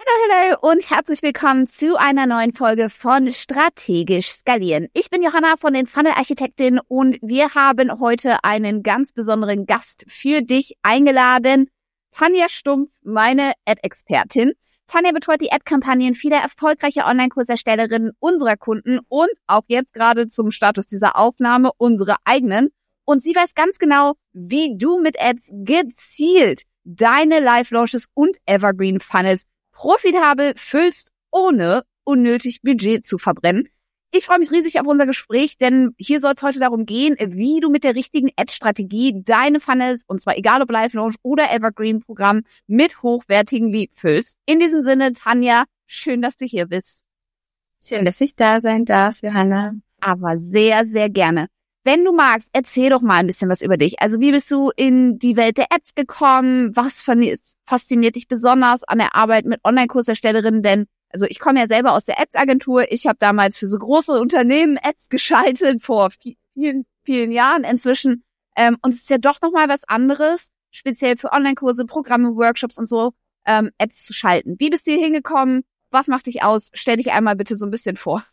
Hallo und herzlich willkommen zu einer neuen Folge von Strategisch Skalieren. Ich bin Johanna von den Funnel Architektinnen und wir haben heute einen ganz besonderen Gast für dich eingeladen. Tanja Stumpf, meine Ad-Expertin. Tanja betreut die Ad-Kampagnen vieler erfolgreicher Online-Kurserstellerinnen unserer Kunden und auch jetzt gerade zum Status dieser Aufnahme unsere eigenen. Und sie weiß ganz genau, wie du mit Ads gezielt deine Live-Launches und Evergreen-Funnels profitabel füllst, ohne unnötig Budget zu verbrennen. Ich freue mich riesig auf unser Gespräch, denn hier soll es heute darum gehen, wie du mit der richtigen Ad-Strategie deine Funnels, und zwar egal ob Live-Launch oder Evergreen-Programm, mit hochwertigen Leads füllst. In diesem Sinne, Tanja, schön, dass du hier bist. Schön, dass ich da sein darf, Johanna. Aber sehr, sehr gerne. Wenn du magst, erzähl doch mal ein bisschen was über dich. Also wie bist du in die Welt der Ads gekommen? Was fasziniert dich besonders an der Arbeit mit Online-Kurserstellerinnen? Denn also ich komme ja selber aus der Ads-Agentur. Ich habe damals für so große Unternehmen Ads geschaltet vor vielen, vielen Jahren inzwischen. Und es ist ja doch nochmal was anderes, speziell für Online-Kurse, Programme, Workshops und so, Ads zu schalten. Wie bist du hier hingekommen? Was macht dich aus? Stell dich einmal bitte so ein bisschen vor.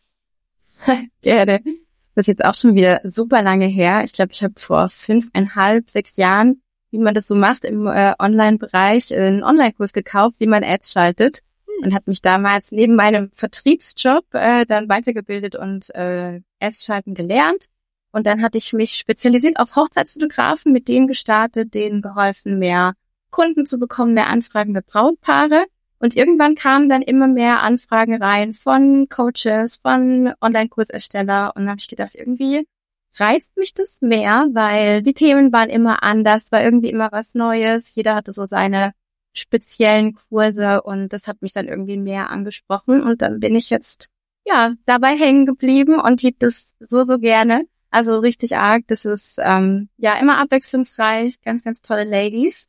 Gerne. Das ist jetzt auch schon wieder super lange her. Ich glaube, ich habe vor 5,5, 6 Jahren, wie man das so macht im Online-Bereich, einen Online-Kurs gekauft, wie man Ads schaltet und hat mich damals neben meinem Vertriebsjob dann weitergebildet und Ads schalten gelernt. Und dann hatte ich mich spezialisiert auf Hochzeitsfotografen, mit denen gestartet, denen geholfen, mehr Kunden zu bekommen, mehr Anfragen für Brautpaare. Und irgendwann kamen dann immer mehr Anfragen rein von Coaches, von Online-Kursersteller. Und dann habe ich gedacht, irgendwie reizt mich das mehr, weil die Themen waren immer anders, war irgendwie immer was Neues. Jeder hatte so seine speziellen Kurse und das hat mich dann irgendwie mehr angesprochen. Und dann bin ich jetzt dabei hängen geblieben und liebe das so gerne. Also richtig arg. Das ist immer abwechslungsreich, ganz, ganz tolle Ladies.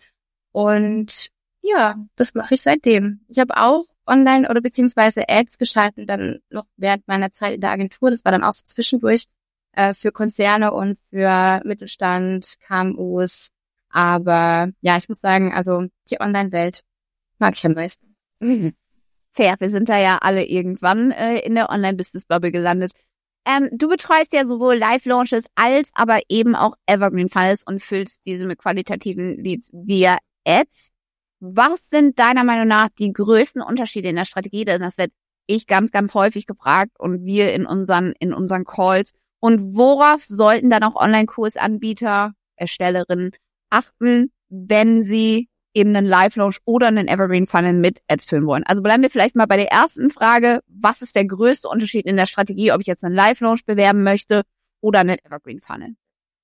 Und ja, das mache ich seitdem. Ich habe auch online oder beziehungsweise Ads geschalten, dann noch während meiner Zeit in der Agentur. Das war dann auch so zwischendurch für Konzerne und für Mittelstand, KMUs. Aber ja, ich muss sagen, also die Online-Welt mag ich am meisten. Fair, wir sind da ja alle irgendwann in der Online-Business-Bubble gelandet. Du betreust ja sowohl Live-Launches als aber eben auch Evergreen-Funnels und füllst diese mit qualitativen Leads via Ads. Was sind deiner Meinung nach die größten Unterschiede in der Strategie? Denn das werde ich ganz, ganz häufig gefragt und wir in unseren Calls. Und worauf sollten dann auch Online-Kursanbieter, Erstellerinnen achten, wenn sie eben einen Live-Launch oder einen Evergreen-Funnel mit Ads füllen wollen? Also bleiben wir vielleicht mal bei der ersten Frage. Was ist der größte Unterschied in der Strategie, ob ich jetzt einen Live-Launch bewerben möchte oder einen Evergreen-Funnel?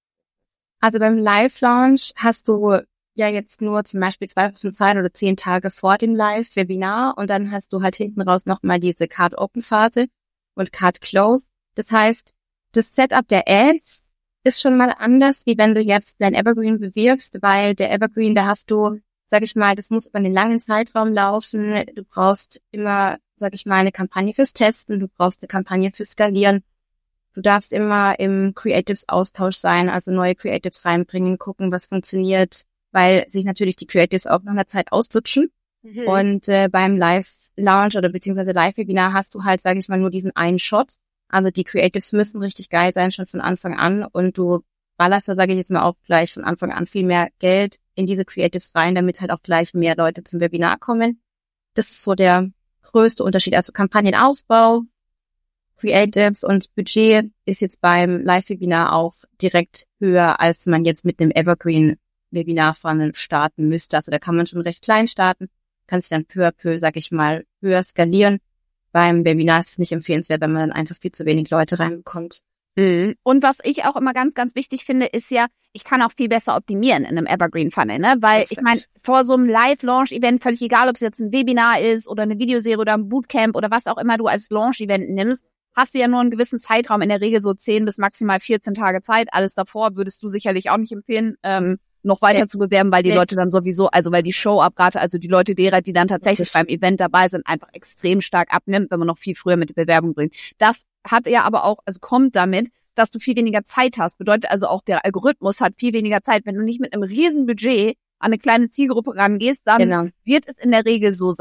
Also beim Live-Launch hast du ja jetzt nur zum Beispiel 2 Wochen Zeit oder 10 Tage vor dem Live-Webinar und dann hast du halt hinten raus nochmal diese Card-Open-Phase und Card-Close. Das heißt, das Setup der Ads ist schon mal anders, wie wenn du jetzt dein Evergreen bewirbst, weil der Evergreen, da hast du, sag ich mal, das muss über einen langen Zeitraum laufen. Du brauchst immer, sag ich mal, eine Kampagne fürs Testen, du brauchst eine Kampagne fürs Skalieren. Du darfst immer im Creatives-Austausch sein, also neue Creatives reinbringen, gucken, was funktioniert, weil sich natürlich die Creatives auch nach einer Zeit auslutschen. Und beim Live-Launch oder beziehungsweise Live-Webinar hast du halt, sage ich mal, nur diesen einen Shot. Also die Creatives müssen richtig geil sein, schon von Anfang an. Und du ballerst da, sage ich jetzt mal, auch gleich von Anfang an viel mehr Geld in diese Creatives rein, damit halt auch gleich mehr Leute zum Webinar kommen. Das ist so der größte Unterschied. Also Kampagnenaufbau, Creatives und Budget ist jetzt beim Live-Webinar auch direkt höher, als man jetzt mit einem Evergreen-Webinar-Funnel starten müsste. Also da kann man schon recht klein starten, kann sich dann peu à peu, sag ich mal, höher skalieren. Beim Webinar ist es nicht empfehlenswert, wenn man dann einfach viel zu wenig Leute reinbekommt. Und was ich auch immer ganz, ganz wichtig finde, ist ja, ich kann auch viel besser optimieren in einem Evergreen-Funnel, ne? Weil ich meine, vor so einem Live-Launch-Event, völlig egal, ob es jetzt ein Webinar ist oder eine Videoserie oder ein Bootcamp oder was auch immer du als Launch-Event nimmst, hast du ja nur einen gewissen Zeitraum, in der Regel so 10 bis maximal 14 Tage Zeit. Alles davor würdest du sicherlich auch nicht empfehlen, noch weiter zu bewerben, weil die Leute dann sowieso, also weil die Show-Abrate, also die Leute derer, die dann tatsächlich beim Event dabei sind, einfach extrem stark abnimmt, wenn man noch viel früher mit der Bewerbung bringt. Das hat ja aber auch, also kommt damit, dass du viel weniger Zeit hast. Bedeutet also auch, der Algorithmus hat viel weniger Zeit. Wenn du nicht mit einem riesen Budget an eine kleine Zielgruppe rangehst, dann wird es in der Regel so sein,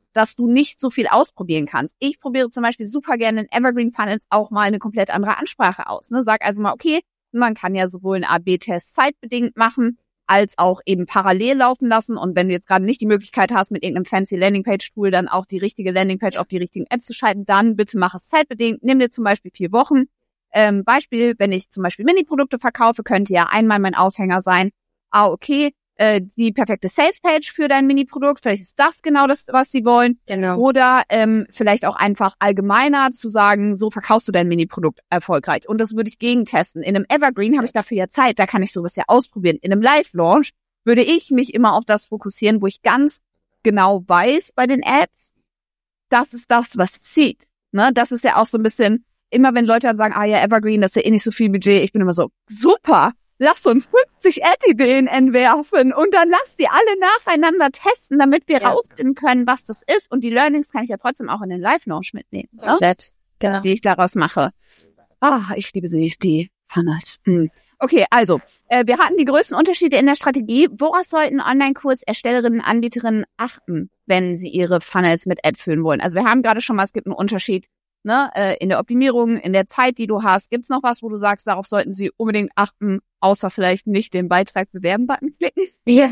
dass du nicht so viel ausprobieren kannst. Ich probiere zum Beispiel super gerne in Evergreen Funnels auch mal eine komplett andere Ansprache aus. Ne? Sag also mal, okay, man kann ja sowohl einen A/B-Test zeitbedingt machen, als auch eben parallel laufen lassen. Und wenn du jetzt gerade nicht die Möglichkeit hast, mit irgendeinem fancy Landingpage-Tool dann auch die richtige Landingpage auf die richtigen Apps zu schalten, dann bitte mach es zeitbedingt. Nimm dir zum Beispiel 4 Wochen. Beispiel, wenn ich zum Beispiel Mini-Produkte verkaufe, könnte ja einmal mein Aufhänger sein, okay, die perfekte Sales-Page für dein Mini-Produkt, vielleicht ist das genau das, was sie wollen. Genau. Oder vielleicht auch einfach allgemeiner zu sagen, so verkaufst du dein Mini-Produkt erfolgreich. Und das würde ich gegentesten. In einem Evergreen habe ich dafür ja Zeit, da kann ich sowas ja ausprobieren. In einem Live-Launch würde ich mich immer auf das fokussieren, wo ich ganz genau weiß bei den Ads, das ist das, was zieht. Ne? Das ist ja auch so ein bisschen, immer wenn Leute dann sagen, ja, Evergreen, das ist ja eh nicht so viel Budget, ich bin immer so, super, lass uns 50 Ad-Ideen entwerfen und dann lass die alle nacheinander testen, damit wir rausfinden können, was das ist. Und die Learnings kann ich ja trotzdem auch in den Live-Launch mitnehmen, Komplett, genau. Die ich daraus mache. Ich liebe sie, die Funnels. Okay, also, wir hatten die größten Unterschiede in der Strategie. Woraus sollten Online-Kurs-Erstellerinnen, Anbieterinnen achten, wenn sie ihre Funnels mit Ad füllen wollen? Also wir haben gerade schon mal, es gibt einen Unterschied, ne, in der Optimierung, in der Zeit, die du hast. Gibt's noch was, wo du sagst, darauf sollten sie unbedingt achten, außer vielleicht nicht den Beitrag bewerben-Button klicken? Ja.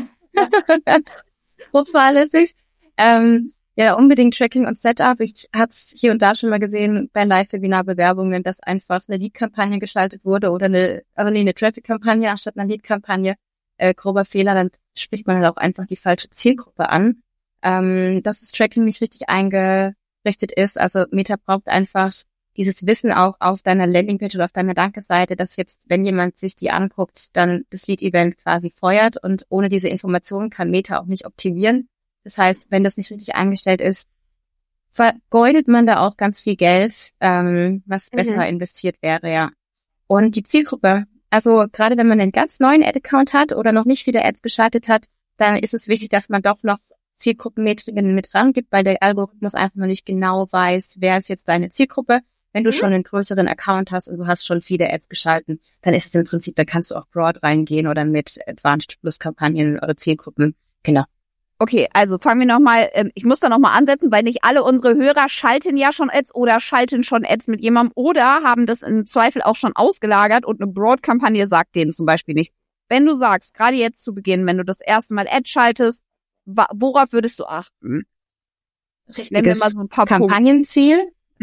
Hochfahrlässig. Ja, unbedingt Tracking und Setup. Ich habe es hier und da schon mal gesehen bei Live-Webinar-Bewerbungen, dass einfach eine Lead-Kampagne gestaltet wurde oder eine Traffic-Kampagne anstatt einer Lead-Kampagne. Grober Fehler, dann spricht man halt auch einfach die falsche Zielgruppe an. Dass das Tracking nicht richtig eingerichtet ist. Also Meta braucht einfach dieses Wissen auch auf deiner Landingpage oder auf deiner Danke-Seite, dass jetzt, wenn jemand sich die anguckt, dann das Lead-Event quasi feuert und ohne diese Informationen kann Meta auch nicht optimieren. Das heißt, wenn das nicht richtig eingestellt ist, vergeudet man da auch ganz viel Geld, was besser investiert wäre, ja. Und die Zielgruppe, also gerade wenn man einen ganz neuen Ad-Account hat oder noch nicht viele Ads geschaltet hat, dann ist es wichtig, dass man doch noch Zielgruppenmetriken mit rangibt, weil der Algorithmus einfach noch nicht genau weiß, wer ist jetzt deine Zielgruppe. Wenn du schon einen größeren Account hast und du hast schon viele Ads geschalten, dann ist es im Prinzip, da kannst du auch broad reingehen oder mit Advanced Plus Kampagnen oder Zielgruppen. Genau. Okay, also fangen wir nochmal, ich muss da nochmal ansetzen, weil nicht alle unsere Hörer schalten ja schon Ads oder schalten schon Ads mit jemandem oder haben das im Zweifel auch schon ausgelagert und eine Broad-Kampagne sagt denen zum Beispiel nicht. Wenn du sagst, gerade jetzt zu Beginn, wenn du das erste Mal Ads schaltest, worauf würdest du achten? Richtiges mal so ein paar Kampagnenziel.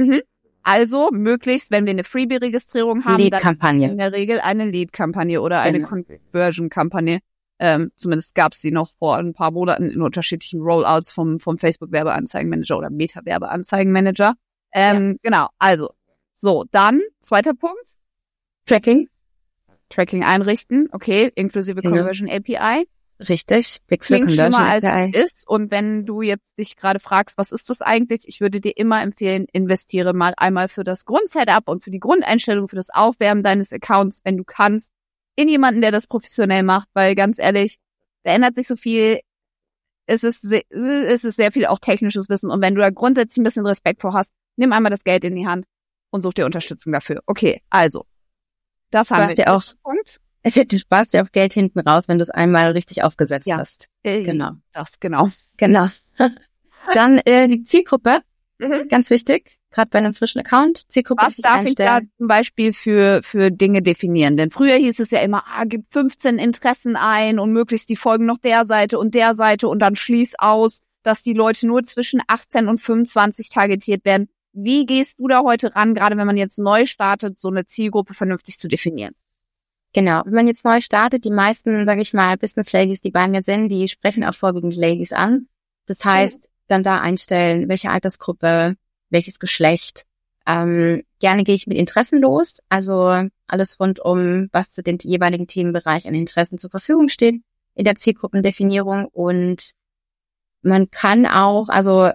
Also möglichst, wenn wir eine Freebie-Registrierung haben, dann in der Regel eine Lead-Kampagne oder eine Conversion-Kampagne. Zumindest gab es sie noch vor ein paar Monaten in unterschiedlichen Rollouts vom Facebook-Werbeanzeigenmanager oder Meta-Werbeanzeigenmanager. Genau, also. So, dann, zweiter Punkt. Tracking einrichten, okay, inklusive Conversion API. Richtig, Pixel Conversion schlimmer als es ist. Und wenn du jetzt dich gerade fragst, was ist das eigentlich? Ich würde dir immer empfehlen, investiere mal einmal für das Grundsetup und für die Grundeinstellung, für das Aufwärmen deines Accounts, wenn du kannst, in jemanden, der das professionell macht, weil ganz ehrlich, da ändert sich so viel. Es ist sehr viel auch technisches Wissen. Und wenn du da grundsätzlich ein bisschen Respekt vor hast, nimm einmal das Geld in die Hand und such dir Unterstützung dafür. Okay, also, das haben wir. Ja auch Punkt. Du sparst ja auch Geld hinten raus, wenn du es einmal richtig aufgesetzt hast. Genau. Genau. Dann die Zielgruppe, ganz wichtig, gerade bei einem frischen Account. Zielgruppe was darf ich da zum Beispiel für Dinge definieren? Denn früher hieß es ja immer, gib 15 Interessen ein und möglichst die folgen noch der Seite und dann schließ aus, dass die Leute nur zwischen 18 und 25 targetiert werden. Wie gehst du da heute ran, gerade wenn man jetzt neu startet, so eine Zielgruppe vernünftig zu definieren? Genau, wenn man jetzt neu startet, die meisten, sage ich mal, Business-Ladies, die bei mir sind, die sprechen auch vorwiegend Ladies an. Das heißt, dann da einstellen, welche Altersgruppe, welches Geschlecht. Gerne gehe ich mit Interessen los, also alles rund um, was zu dem jeweiligen Themenbereich an Interessen zur Verfügung steht in der Zielgruppendefinierung. Und man kann auch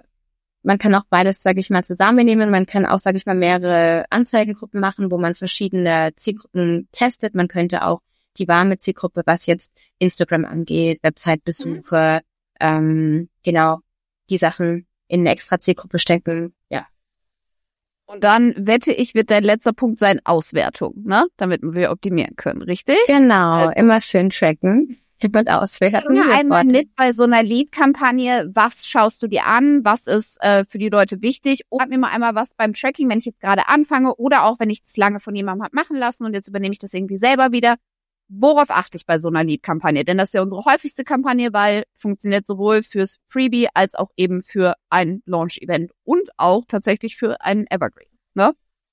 beides, sage ich mal, zusammennehmen. Man kann auch, sage ich mal, mehrere Anzeigengruppen machen, wo man verschiedene Zielgruppen testet. Man könnte auch die warme Zielgruppe, was jetzt Instagram angeht, Website-Besuche, genau, die Sachen in eine extra Zielgruppe stecken, ja. Und dann, wette ich, wird dein letzter Punkt sein Auswertung, ne? Damit wir optimieren können, richtig? Genau, immer schön tracken. und auswerten. Ja, einmal mit bei so einer Lead-Kampagne, was schaust du dir an, was ist für die Leute wichtig? Und sag mir mal einmal was beim Tracking, wenn ich jetzt gerade anfange oder auch wenn ich das lange von jemandem habe machen lassen und jetzt übernehme ich das irgendwie selber wieder. Worauf achte ich bei so einer Lead-Kampagne? Denn das ist ja unsere häufigste Kampagne, weil funktioniert sowohl fürs Freebie als auch eben für ein Launch-Event und auch tatsächlich für einen Evergreen, ne?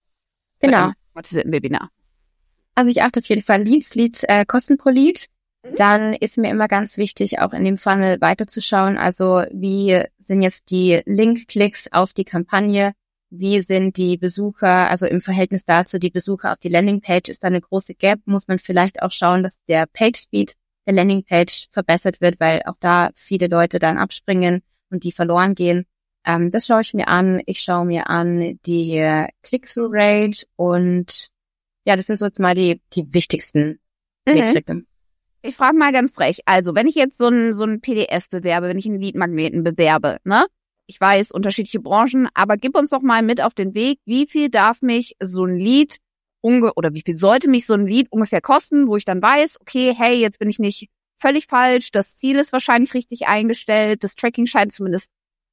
Genau. Im Webinar. Also ich achte auf jeden Fall Kosten pro Lead. Dann ist mir immer ganz wichtig, auch in dem Funnel weiterzuschauen. Also wie sind jetzt die Link-Klicks auf die Kampagne? Wie sind die Besucher, also im Verhältnis dazu die Besucher auf die Landingpage? Ist da eine große Gap? Muss man vielleicht auch schauen, dass der Page-Speed der Landingpage verbessert wird, weil auch da viele Leute dann abspringen und die verloren gehen. Das schaue ich mir an. Ich schaue mir an die Click-Through-Rate und ja, das sind so jetzt mal die wichtigsten Metriken. Ich frage mal ganz frech. Also, wenn ich jetzt so ein PDF bewerbe, wenn ich einen Lead-Magneten bewerbe, ne? Ich weiß, unterschiedliche Branchen, aber gib uns doch mal mit auf den Weg, wie viel darf mich so ein Lead oder wie viel sollte mich so ein Lead ungefähr kosten, wo ich dann weiß, okay, hey, jetzt bin ich nicht völlig falsch, das Ziel ist wahrscheinlich richtig eingestellt, das Tracking scheint zumindest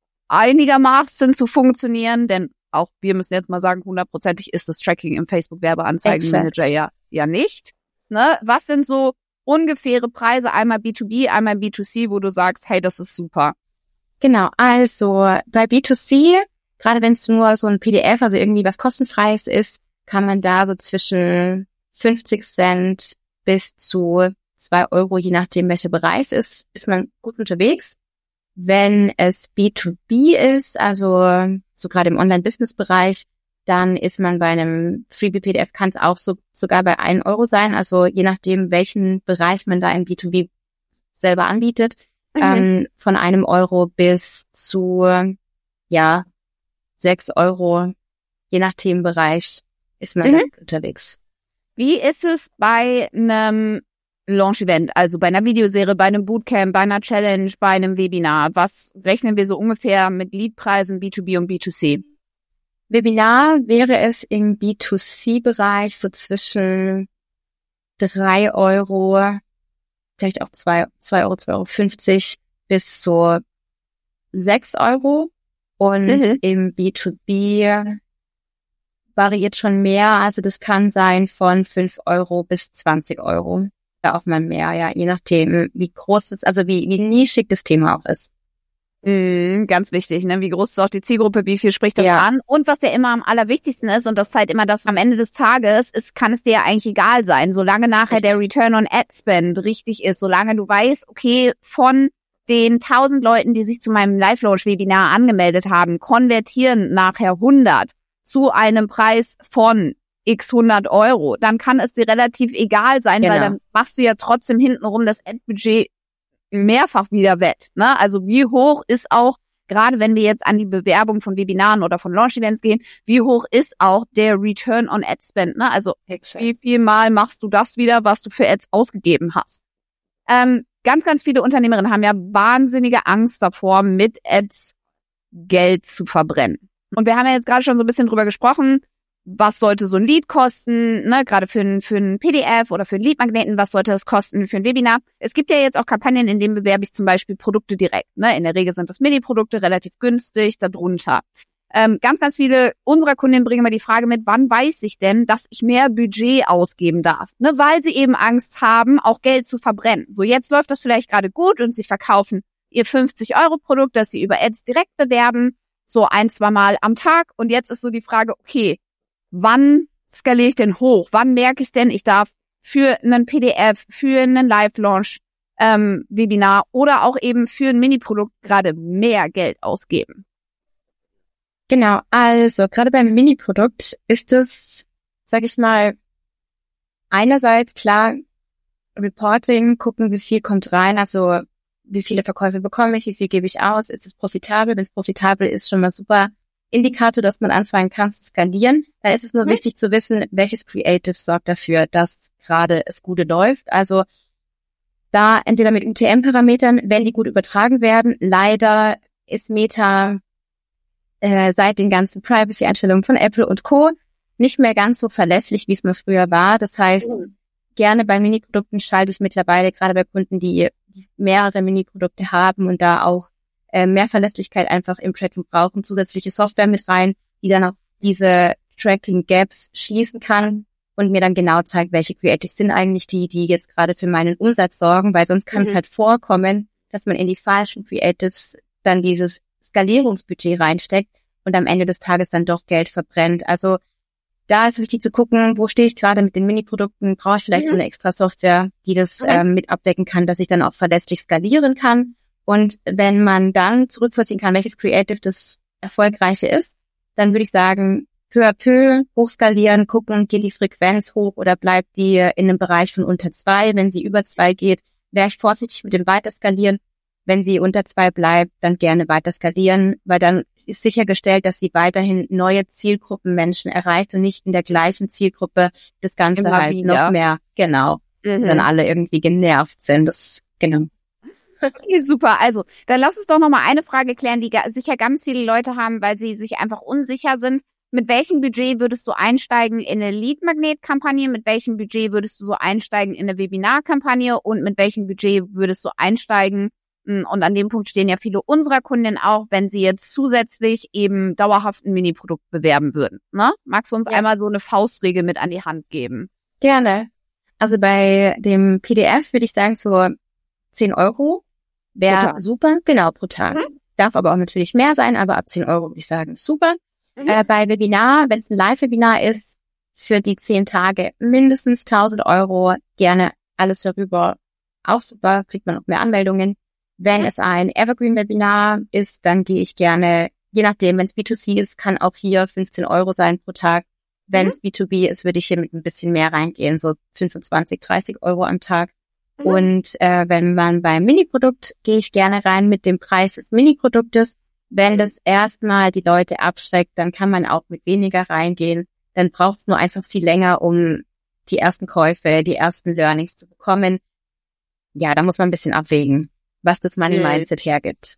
einigermaßen zu funktionieren, denn auch wir müssen jetzt mal sagen, 100%ig ist das Tracking im Facebook-Werbeanzeigenmanager ja nicht. Ne? Was sind so ungefähre Preise, einmal B2B, einmal B2C, wo du sagst, hey, das ist super? Genau, also bei B2C, gerade wenn es nur so ein PDF, also irgendwie was kostenfreies ist, kann man da so zwischen 50 Cent bis zu 2 Euro, je nachdem welcher Bereich es ist man gut unterwegs. Wenn es B2B ist, also so gerade im Online-Business-Bereich, dann ist man bei einem Freebie-PDF, kann es auch sogar bei 1 Euro sein, also je nachdem, welchen Bereich man da im B2B selber anbietet, von 1 Euro bis zu 6 Euro, je nach Themenbereich ist man dann unterwegs. Wie ist es bei einem Launch-Event, also bei einer Videoserie, bei einem Bootcamp, bei einer Challenge, bei einem Webinar? Was rechnen wir so ungefähr mit Leadpreisen B2B und B2C? Webinar wäre es im B2C-Bereich so zwischen 3 Euro, vielleicht auch 2 Euro, 2,50 Euro bis zu 6 Euro. Und im B2B variiert schon mehr, also das kann sein von 5 Euro bis 20 Euro. Da auch mal mehr, ja, je nachdem, wie groß es, also wie nischig das Thema auch ist. Ganz wichtig, ne? Wie groß ist auch die Zielgruppe, wie viel spricht das an? Und was ja immer am allerwichtigsten ist, und das zeigt immer, dass am Ende des Tages kann es dir ja eigentlich egal sein, solange nachher der Return on Ad Spend richtig ist, solange du weißt, okay, von den 1000 Leuten, die sich zu meinem Live-Launch-Webinar angemeldet haben, konvertieren nachher 100 zu einem Preis von x 100 Euro, dann kann es dir relativ egal sein, weil dann machst du ja trotzdem hintenrum das Ad-Budget mehrfach wieder wett. Ne? Also wie hoch ist auch, gerade wenn wir jetzt an die Bewerbung von Webinaren oder von Launch-Events gehen, wie hoch ist auch der Return on Ad Spend? Ne? Also wie viel Mal machst du das wieder, was du für Ads ausgegeben hast? Ganz, ganz viele Unternehmerinnen haben ja wahnsinnige Angst davor, mit Ads Geld zu verbrennen. Und wir haben ja jetzt gerade schon so ein bisschen drüber gesprochen, was sollte so ein Lead kosten, ne, gerade für ein PDF oder für einen Lead-Magneten, was sollte das kosten für ein Webinar? Es gibt ja jetzt auch Kampagnen, in denen bewerbe ich zum Beispiel Produkte direkt. Ne? In der Regel sind das Mini-Produkte, relativ günstig, darunter. Ganz, ganz viele unserer Kundinnen bringen immer die Frage mit, wann weiß ich denn, dass ich mehr Budget ausgeben darf? Ne? Weil sie eben Angst haben, auch Geld zu verbrennen. So, jetzt läuft das vielleicht gerade gut und sie verkaufen ihr 50-Euro-Produkt, das sie über Ads direkt bewerben, so 1-2 Mal am Tag. Und jetzt ist so die Frage, okay, wann skaliere ich denn hoch? Wann merke ich denn, ich darf für einen PDF, für einen Live-Launch Webinar oder auch eben für ein Mini-Produkt gerade mehr Geld ausgeben? Genau, also gerade beim Mini-Produkt ist es, sag ich mal, einerseits klar Reporting, gucken, wie viel kommt rein, also wie viele Verkäufe bekomme ich, wie viel gebe ich aus, ist es profitabel? Wenn es profitabel ist, schon mal super Indikator, dass man anfangen kann zu skalieren. Da ist es nur wichtig zu wissen, welches Creative sorgt dafür, dass gerade es gut läuft. Also da entweder mit UTM-Parametern, wenn die gut übertragen werden. Leider ist Meta seit den ganzen Privacy-Einstellungen von Apple und Co. nicht mehr ganz so verlässlich, wie es mal früher war. Das heißt, gerne bei Mini-Produkten schalte ich mittlerweile, gerade bei Kunden, die mehrere Mini-Produkte haben und da auch mehr Verlässlichkeit einfach im Tracking brauchen, zusätzliche Software mit rein, die dann auch diese Tracking-Gaps schließen kann und mir dann genau zeigt, welche Creatives sind eigentlich die jetzt gerade für meinen Umsatz sorgen, weil sonst kann es halt vorkommen, dass man in die falschen Creatives dann dieses Skalierungsbudget reinsteckt und am Ende des Tages dann doch Geld verbrennt. Also da ist wichtig zu gucken, wo stehe ich gerade mit den Mini-Produkten, brauche ich vielleicht so eine extra Software, die das mit abdecken kann, dass ich dann auch verlässlich skalieren kann. Und wenn man dann zurückvollziehen kann, welches Creative das Erfolgreiche ist, dann würde ich sagen, peu à peu hochskalieren, gucken, geht die Frequenz hoch oder bleibt die in einem Bereich von unter 2. Wenn sie über 2 geht, wäre ich vorsichtig mit dem Weiterskalieren. Wenn sie unter 2 bleibt, dann gerne weiter skalieren, weil dann ist sichergestellt, dass sie weiterhin neue Zielgruppen Menschen erreicht und nicht in der gleichen Zielgruppe das Ganze immer halt wieder. noch mehr, genau, dann alle irgendwie genervt sind. Das, genau. Okay, super. Also, dann lass uns doch nochmal eine Frage klären, die sicher ganz viele Leute haben, weil sie sich einfach unsicher sind. Mit welchem Budget würdest du einsteigen in eine Lead-Magnet-Kampagne? Mit welchem Budget würdest du so einsteigen in eine Webinar-Kampagne? Und mit welchem Budget würdest du einsteigen? Und an dem Punkt stehen ja viele unserer Kundinnen auch, wenn sie jetzt zusätzlich eben dauerhaft ein Mini-Produkt bewerben würden. Ne? Magst du uns einmal so eine Faustregel mit an die Hand geben? Gerne. Also bei dem PDF würde ich sagen, so 10 Euro wäre super, genau, pro Tag. Darf aber auch natürlich mehr sein, aber ab 10 Euro würde ich sagen, super. Bei Webinar, wenn es ein Live-Webinar ist, für die 10 Tage mindestens 1.000 Euro, gerne alles darüber, auch super, kriegt man noch mehr Anmeldungen. Wenn es ein Evergreen-Webinar ist, dann gehe ich gerne, je nachdem, wenn es B2C ist, kann auch hier 15 Euro sein pro Tag. Wenn es B2B ist, würde ich hier mit ein bisschen mehr reingehen, so 25, 30 Euro am Tag. Und wenn man beim Mini-Produkt, gehe ich gerne rein mit dem Preis des Mini-Produktes. Wenn das erstmal die Leute abschreckt, dann kann man auch mit weniger reingehen. Dann braucht es nur einfach viel länger, um die ersten Käufe, die ersten Learnings zu bekommen. Ja, da muss man ein bisschen abwägen, was das Money Mindset hergibt.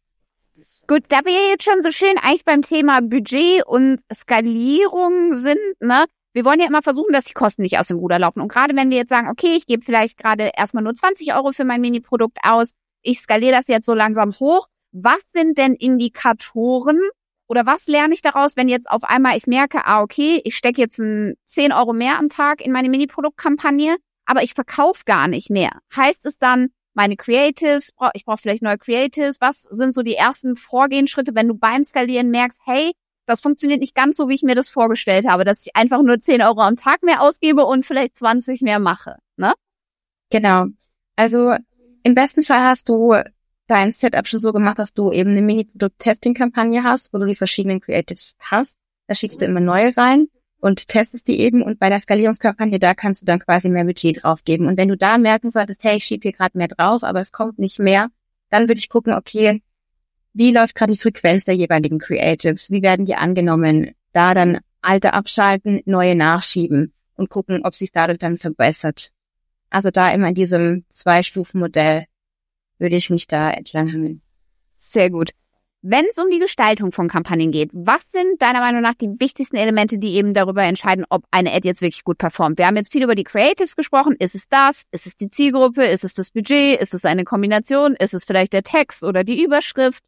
Gut, da wir jetzt schon so schön eigentlich beim Thema Budget und Skalierung sind, ne? Wir wollen ja immer versuchen, dass die Kosten nicht aus dem Ruder laufen. Und gerade wenn wir jetzt sagen, okay, ich gebe vielleicht gerade erstmal nur 20 Euro für mein Mini-Produkt aus, ich skaliere das jetzt so langsam hoch. Was sind denn Indikatoren oder was lerne ich daraus, wenn jetzt auf einmal ich merke, okay, ich stecke jetzt 10 Euro mehr am Tag in meine Mini-Produktkampagne, aber ich verkaufe gar nicht mehr. Heißt es dann, meine Creatives, ich brauche vielleicht neue Creatives, was sind so die ersten Vorgehensschritte, wenn du beim Skalieren merkst, hey, das funktioniert nicht ganz so, wie ich mir das vorgestellt habe, dass ich einfach nur 10 Euro am Tag mehr ausgebe und vielleicht 20 mehr mache, ne? Genau. Also im besten Fall hast du dein Setup schon so gemacht, dass du eben eine Mini-Produkt-Testing-Kampagne hast, wo du die verschiedenen Creatives hast. Da schiebst du immer neue rein und testest die eben. Und bei der Skalierungskampagne, da kannst du dann quasi mehr Budget draufgeben. Und wenn du da merken solltest, hey, ich schiebe hier gerade mehr drauf, aber es kommt nicht mehr, dann würde ich gucken, okay, wie läuft gerade die Frequenz der jeweiligen Creatives? Wie werden die angenommen? Da dann alte abschalten, neue nachschieben und gucken, ob sich dadurch dann verbessert. Also da immer in diesem 2-Stufen-Modell würde ich mich da entlang hangeln. Sehr gut. Wenn es um die Gestaltung von Kampagnen geht, was sind deiner Meinung nach die wichtigsten Elemente, die eben darüber entscheiden, ob eine Ad jetzt wirklich gut performt? Wir haben jetzt viel über die Creatives gesprochen. Ist es das? Ist es die Zielgruppe? Ist es das Budget? Ist es eine Kombination? Ist es vielleicht der Text oder die Überschrift?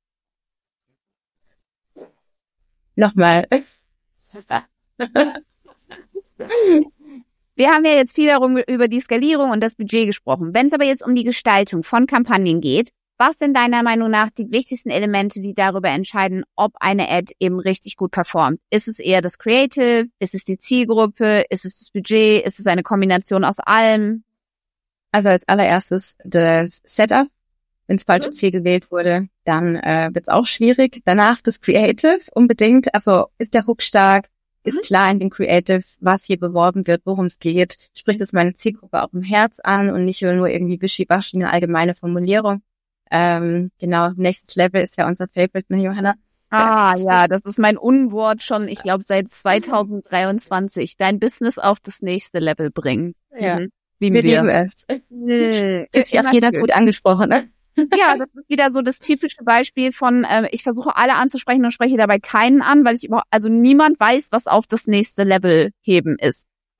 Nochmal. Wir haben ja jetzt viel über die Skalierung und das Budget gesprochen. Wenn es aber jetzt um die Gestaltung von Kampagnen geht, was sind deiner Meinung nach die wichtigsten Elemente, die darüber entscheiden, ob eine Ad eben richtig gut performt? Ist es eher das Creative? Ist es die Zielgruppe? Ist es das Budget? Ist es eine Kombination aus allem? Also als allererstes das Setup. Wenn das falsche Ziel gewählt wurde, dann wird es auch schwierig. Danach das Creative unbedingt. Also ist der Hook stark? Ist klar in dem Creative, was hier beworben wird, worum es geht? Spricht es meine Zielgruppe auch im Herz an und nicht nur irgendwie wischiwaschi eine allgemeine Formulierung? Genau, Next Level ist ja unser Favorite, ne, Johanna? Ja, das ist mein Unwort schon, ich glaube, seit 2023. Dein Business auf das nächste Level bringen. Ja, lieben wir lieben es. Fühlt sich auch jeder gut angesprochen, ne? Ja, das ist wieder so das typische Beispiel von, ich versuche alle anzusprechen und spreche dabei keinen an, weil also niemand weiß, was auf das nächste Level heben ist.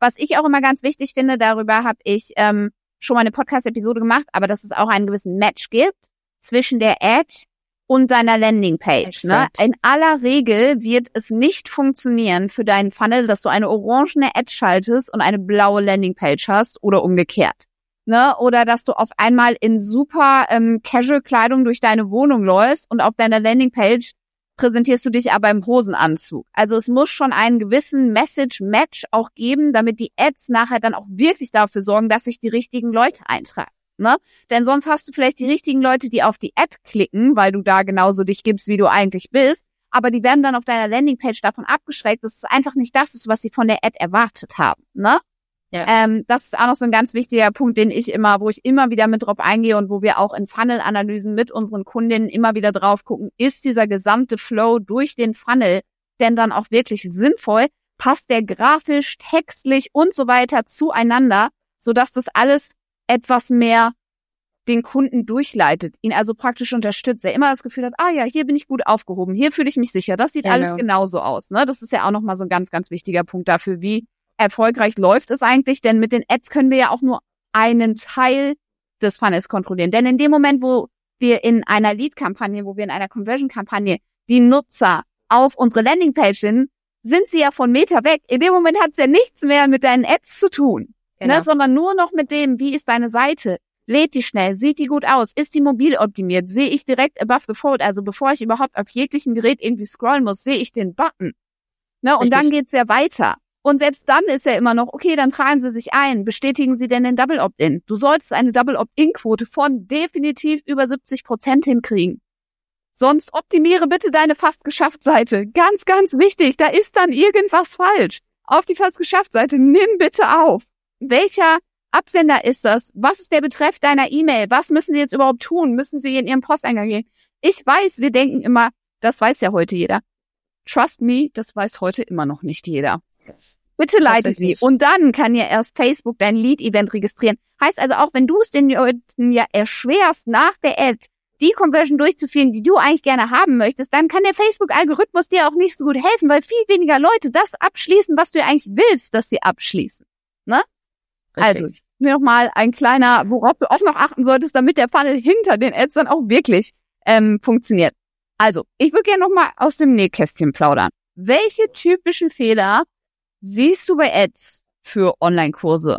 Was ich auch immer ganz wichtig finde, darüber habe ich schon mal eine Podcast-Episode gemacht, aber dass es auch einen gewissen Match gibt zwischen der Ad und deiner Landingpage. Ne? In aller Regel wird es nicht funktionieren für deinen Funnel, dass du eine orangene Ad schaltest und eine blaue Landingpage hast oder umgekehrt. Ne? Oder dass du auf einmal in super Casual-Kleidung durch deine Wohnung läufst und auf deiner Landingpage präsentierst du dich aber im Hosenanzug. Also es muss schon einen gewissen Message-Match auch geben, damit die Ads nachher dann auch wirklich dafür sorgen, dass sich die richtigen Leute eintragen. Ne? Denn sonst hast du vielleicht die richtigen Leute, die auf die Ad klicken, weil du da genauso dich gibst, wie du eigentlich bist, aber die werden dann auf deiner Landingpage davon abgeschreckt, dass es einfach nicht das ist, was sie von der Ad erwartet haben. Ne? Ja. Das ist auch noch so ein ganz wichtiger Punkt, wo ich immer wieder mit drauf eingehe und wo wir auch in Funnel-Analysen mit unseren Kundinnen immer wieder drauf gucken, ist dieser gesamte Flow durch den Funnel denn dann auch wirklich sinnvoll? Passt der grafisch, textlich und so weiter zueinander, sodass das alles etwas mehr den Kunden durchleitet, ihn also praktisch unterstützt, er immer das Gefühl hat, hier bin ich gut aufgehoben, hier fühle ich mich sicher, das sieht alles genauso aus. Ne? Das ist ja auch nochmal so ein ganz, ganz wichtiger Punkt dafür, wie erfolgreich läuft es eigentlich, denn mit den Ads können wir ja auch nur einen Teil des Funnels kontrollieren. Denn in dem Moment, wo wir in einer Lead-Kampagne, wo wir in einer Conversion-Kampagne die Nutzer auf unsere Landingpage sind sie ja von Meter weg. In dem Moment hat es ja nichts mehr mit deinen Ads zu tun, ne? Sondern nur noch mit dem, wie ist deine Seite? Lädt die schnell? Sieht die gut aus? Ist die mobil optimiert? Sehe ich direkt above the fold? Also bevor ich überhaupt auf jeglichem Gerät irgendwie scrollen muss, sehe ich den Button. Ne? Und dann geht's ja weiter. Und selbst dann ist ja immer noch, okay, dann tragen Sie sich ein. Bestätigen Sie denn den Double Opt-in? Du solltest eine Double Opt-in-Quote von definitiv über 70% hinkriegen. Sonst optimiere bitte deine Fast-Geschafft-Seite. Ganz, ganz wichtig, da ist dann irgendwas falsch. Auf die Fast-Geschafft-Seite, nimm bitte auf. Welcher Absender ist das? Was ist der Betreff deiner E-Mail? Was müssen Sie jetzt überhaupt tun? Müssen Sie in Ihren Posteingang gehen? Ich weiß, wir denken immer, das weiß ja heute jeder. Trust me, das weiß heute immer noch nicht jeder. Bitte leite sie. Und dann kann ja erst Facebook dein Lead-Event registrieren. Heißt also auch, wenn du es den Leuten ja erschwerst, nach der Ad die Conversion durchzuführen, die du eigentlich gerne haben möchtest, dann kann der Facebook-Algorithmus dir auch nicht so gut helfen, weil viel weniger Leute das abschließen, was du ja eigentlich willst, dass sie abschließen. Ne? Also, nur nochmal ein kleiner, worauf du auch noch achten solltest, damit der Funnel hinter den Ads dann auch wirklich funktioniert. Also, ich würde gerne nochmal aus dem Nähkästchen plaudern. Welche typischen Fehler siehst du bei Ads für Online-Kurse?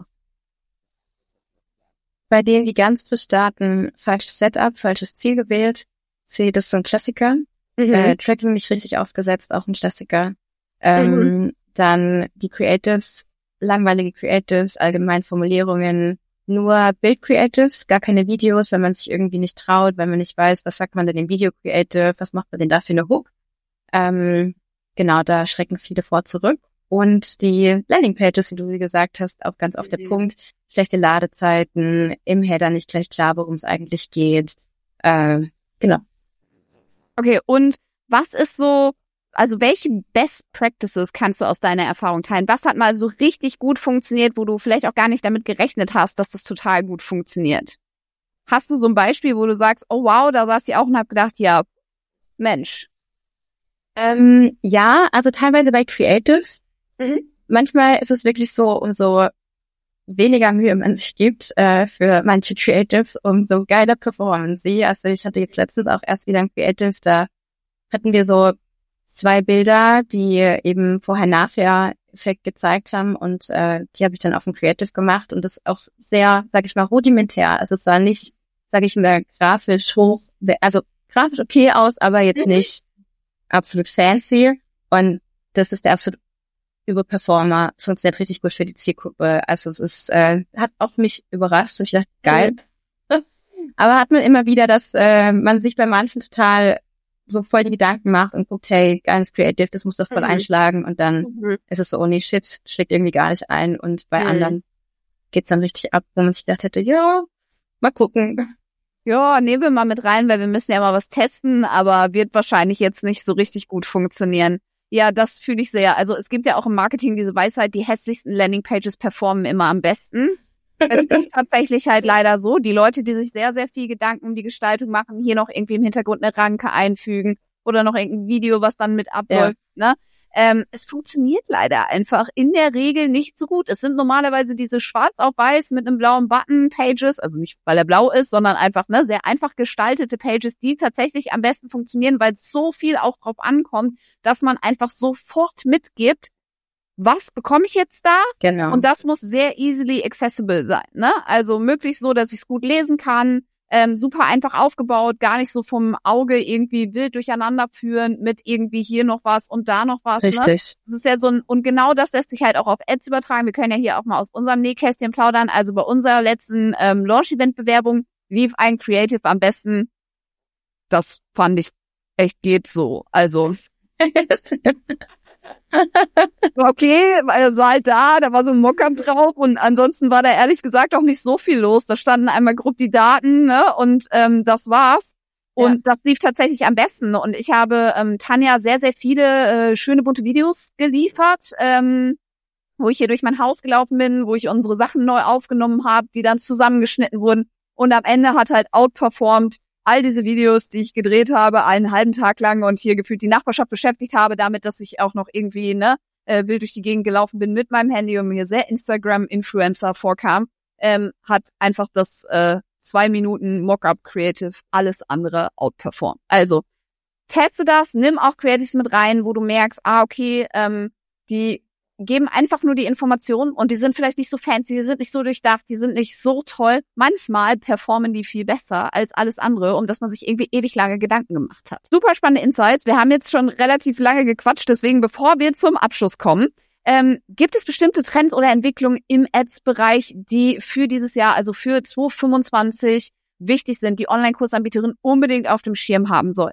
Bei denen, die ganz frisch starten, falsches Setup, falsches Ziel gewählt. Das ist so ein Klassiker. Tracking nicht richtig aufgesetzt, auch ein Klassiker. Dann die Creatives, langweilige Creatives, allgemein Formulierungen, nur Bild-Creatives, gar keine Videos, wenn man sich irgendwie nicht traut, wenn man nicht weiß, was sagt man denn im Video-Creative, was macht man denn da für eine Hook. Genau, da schrecken viele vor zurück. Und die Landingpages, wie du sie gesagt hast, auch ganz auf der Punkt. Schlechte Ladezeiten, im Header nicht gleich klar, worum es eigentlich geht. Genau. Okay, und was ist so, also welche Best Practices kannst du aus deiner Erfahrung teilen? Was hat mal so richtig gut funktioniert, wo du vielleicht auch gar nicht damit gerechnet hast, dass das total gut funktioniert? Hast du so ein Beispiel, wo du sagst, oh wow, da saß ich auch und hab gedacht, ja, Mensch. Ja, also teilweise bei Creatives. Manchmal ist es wirklich so, umso weniger Mühe man sich gibt für manche Creatives, umso geiler performen sie. Also ich hatte jetzt letztens auch erst wieder ein Creative, da hatten wir so 2 Bilder, die eben Vorher-Nachher-Effekt gezeigt haben und die habe ich dann auf dem Creative gemacht und das auch sehr, sage ich mal, rudimentär. Also es war nicht, sage ich mal, grafisch grafisch okay aus, aber jetzt nicht absolut fancy und das ist der absolut Überperformer, funktioniert richtig gut für die Zielgruppe. Also es ist, hat auch mich überrascht und ich dachte, geil. Aber hat man immer wieder, dass man sich bei manchen total so voll die Gedanken macht und guckt, hey, geiles Creative, das muss doch voll einschlagen und dann ist es so, oh nee, shit, schlägt irgendwie gar nicht ein und bei anderen geht's dann richtig ab, wo man sich gedacht hätte, ja, mal gucken. Ja, nehmen wir mal mit rein, weil wir müssen ja mal was testen, aber wird wahrscheinlich jetzt nicht so richtig gut funktionieren. Ja, das fühle ich sehr. Also es gibt ja auch im Marketing diese Weisheit, die hässlichsten Landingpages performen immer am besten. Es ist tatsächlich halt leider so, die Leute, die sich sehr, sehr viel Gedanken um die Gestaltung machen, hier noch irgendwie im Hintergrund eine Ranke einfügen oder noch irgendein Video, was dann mit abläuft, ne? Es funktioniert leider einfach in der Regel nicht so gut. Es sind normalerweise diese schwarz auf weiß mit einem blauen Button Pages, also nicht, weil er blau ist, sondern einfach sehr einfach gestaltete Pages, die tatsächlich am besten funktionieren, weil so viel auch drauf ankommt, dass man einfach sofort mitgibt, was bekomme ich jetzt da? Genau. Und das muss sehr easily accessible sein, ne? Also möglichst so, dass ich es gut lesen kann. Super einfach aufgebaut, gar nicht so vom Auge irgendwie wild durcheinander führen mit irgendwie hier noch was und da noch was. Richtig. Ne? Das ist ja so und genau das lässt sich halt auch auf Ads übertragen. Wir können ja hier auch mal aus unserem Nähkästchen plaudern. Also bei unserer letzten Launch-Event-Bewerbung lief ein Creative am besten. Das fand ich echt geht so. Also okay, also halt da war so ein Mockup drauf und ansonsten war da ehrlich gesagt auch nicht so viel los. Da standen einmal grob die Daten, ne, und das war's. Und das lief tatsächlich am besten. Und ich habe Tanja sehr, sehr viele schöne bunte Videos geliefert, wo ich hier durch mein Haus gelaufen bin, wo ich unsere Sachen neu aufgenommen habe, die dann zusammengeschnitten wurden. Und am Ende hat halt outperformed all diese Videos, die ich gedreht habe, einen halben Tag lang und hier gefühlt die Nachbarschaft beschäftigt habe, damit, dass ich auch noch irgendwie wild durch die Gegend gelaufen bin mit meinem Handy und mir sehr Instagram-Influencer vorkam, hat einfach das 2 Minuten Mockup Creative alles andere outperformed. Also teste das, nimm auch Creatives mit rein, wo du merkst, okay, die geben einfach nur die Informationen und die sind vielleicht nicht so fancy, die sind nicht so durchdacht, die sind nicht so toll. Manchmal performen die viel besser als alles andere, um dass man sich irgendwie ewig lange Gedanken gemacht hat. Super spannende Insights. Wir haben jetzt schon relativ lange gequatscht, deswegen bevor wir zum Abschluss kommen, gibt es bestimmte Trends oder Entwicklungen im Ads-Bereich, die für dieses Jahr, also für 2025 wichtig sind, die Online-Kursanbieterin unbedingt auf dem Schirm haben soll?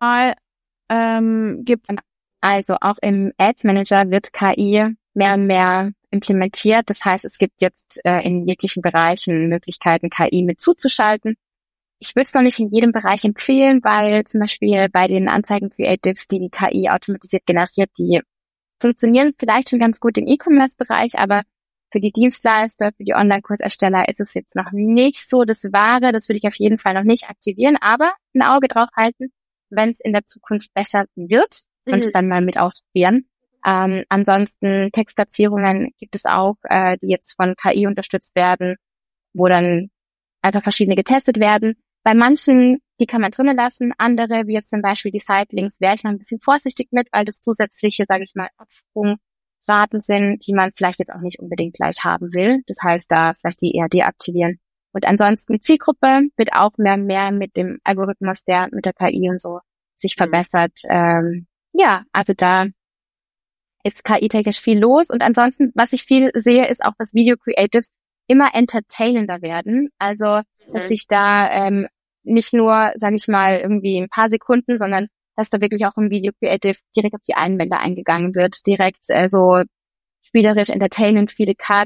Also auch im Ads-Manager wird KI mehr und mehr implementiert. Das heißt, es gibt jetzt in jeglichen Bereichen Möglichkeiten, KI mit zuzuschalten. Ich würde es noch nicht in jedem Bereich empfehlen, weil zum Beispiel bei den Anzeigen-Creatives, die KI automatisiert generiert, die funktionieren vielleicht schon ganz gut im E-Commerce-Bereich, aber für die Dienstleister, für die Online-Kursersteller ist es jetzt noch nicht so das Wahre. Das würde ich auf jeden Fall noch nicht aktivieren, aber ein Auge drauf halten, wenn es in der Zukunft besser wird und es dann mal mit ausprobieren. Ansonsten Textplatzierungen gibt es auch, die jetzt von KI unterstützt werden, wo dann einfach verschiedene getestet werden. Bei manchen, die kann man drinnen lassen, andere, wie jetzt zum Beispiel die Sitelinks, wäre ich noch ein bisschen vorsichtig mit, weil das zusätzliche, sage ich mal, Absprungraten sind, die man vielleicht jetzt auch nicht unbedingt gleich haben will. Das heißt, da vielleicht die eher deaktivieren. Und ansonsten Zielgruppe wird auch mehr und mehr mit dem Algorithmus, der mit der KI und so sich verbessert. Also da ist KI-technisch viel los. Und ansonsten, was ich viel sehe, ist auch, dass Video-Creatives immer entertainender werden. Also, dass sich da nicht nur, sage ich mal, irgendwie ein paar Sekunden, sondern dass da wirklich auch im Video-Creative direkt auf die Einwände eingegangen wird, direkt so spielerisch, entertainend, viele Cuts.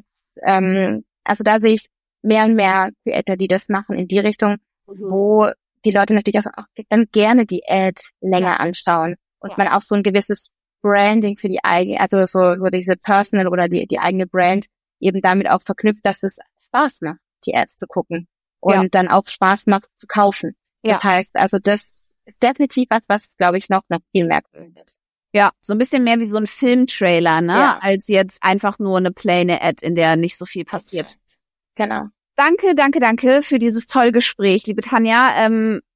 Also da sehe ich mehr und mehr Creator, die das machen in die Richtung, wo die Leute natürlich auch dann gerne die Ad länger anschauen und man auch so ein gewisses Branding für die eigene, also so diese Personal oder die eigene Brand eben damit auch verknüpft, dass es Spaß macht, die Ads zu gucken und dann auch Spaß macht zu kaufen. Das heißt, also das ist definitiv was glaube ich noch viel mehr kommen wird. Ja, so ein bisschen mehr wie so ein Filmtrailer, ne, als jetzt einfach nur eine plaine Ad, in der nicht so viel passiert. Genau. Danke für dieses tolle Gespräch, liebe Tanja.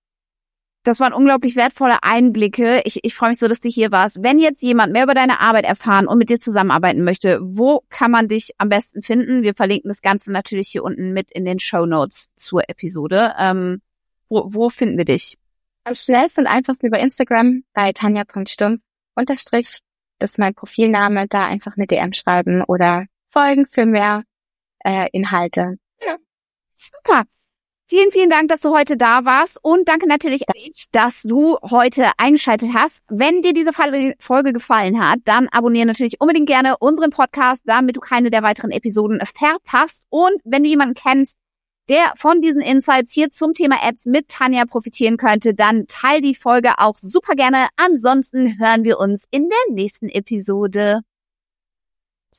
Das waren unglaublich wertvolle Einblicke. Ich freue mich so, dass du hier warst. Wenn jetzt jemand mehr über deine Arbeit erfahren und mit dir zusammenarbeiten möchte, wo kann man dich am besten finden? Wir verlinken das Ganze natürlich hier unten mit in den Shownotes zur Episode. Wo finden wir dich? Am schnellsten und einfachsten über Instagram bei tanja.stumpf_. Das ist mein Profilname. Da einfach eine DM schreiben oder folgen für mehr Inhalte. Ja. Super. Vielen Dank, dass du heute da warst und danke natürlich, dass du heute eingeschaltet hast. Wenn dir diese Folge gefallen hat, dann abonniere natürlich unbedingt gerne unseren Podcast, damit du keine der weiteren Episoden verpasst. Und wenn du jemanden kennst, der von diesen Insights hier zum Thema Ads mit Tanja profitieren könnte, dann teil die Folge auch super gerne. Ansonsten hören wir uns in der nächsten Episode.